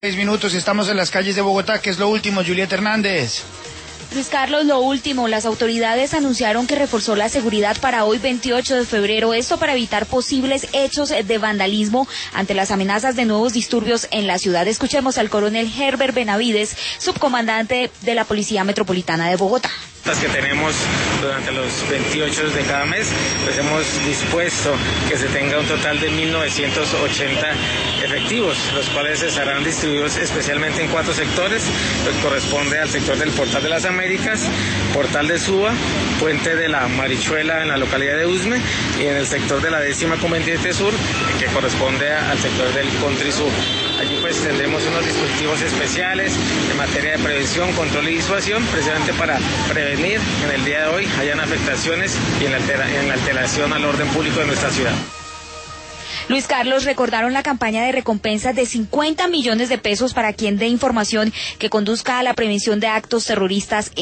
6 minutos, estamos en las calles de Bogotá. ¿Qué es lo último, Julieta Hernández? Luis Carlos, lo último, las autoridades anunciaron que reforzó la seguridad para hoy 28 de febrero, esto para evitar posibles hechos de vandalismo ante las amenazas de nuevos disturbios en la ciudad. Escuchemos al coronel Herbert Benavides, subcomandante de la Policía Metropolitana de Bogotá. Las que tenemos durante los 28 de cada mes, pues hemos dispuesto que se tenga un total de 1.980 efectivos, los cuales estarán distribuidos especialmente en 4 sectores, lo que corresponde al sector del Portal de las Américas, Portal de Suba, Puente de la Marichuela en la localidad de Usme y en el sector de la 10ª Convertiente Sur, que corresponde al sector del Country Sur. Allí pues tendremos unos dispositivos especiales en materia de prevención, control y disuasión, precisamente para prevenir en el día de hoy hayan afectaciones y en la alteración al orden público de nuestra ciudad. Luis Carlos, recordaron la campaña de recompensas de 50 millones de pesos para quien dé información que conduzca a la prevención de actos terroristas